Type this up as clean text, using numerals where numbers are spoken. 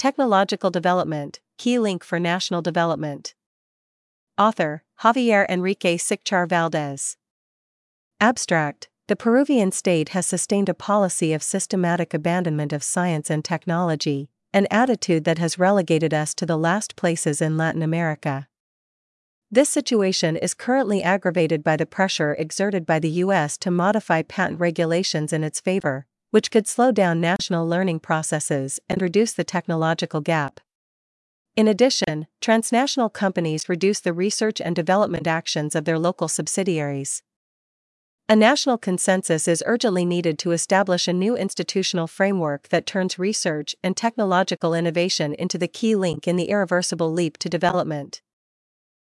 Technological Development, Key Link for National Development. Author, Javier Enrique Sicchar Valdez. Abstract: the Peruvian state has sustained a policy of systematic abandonment of science and technology, an attitude that has relegated us to the last places in Latin America. This situation is currently aggravated by the pressure exerted by the U.S. to modify patent regulations in its favor, which could slow down national learning processes and reduce the technological gap. In addition, transnational companies reduce the research and development actions of their local subsidiaries. A national consensus is urgently needed to establish a new institutional framework that turns research and technological innovation into the key link in the irreversible leap to development.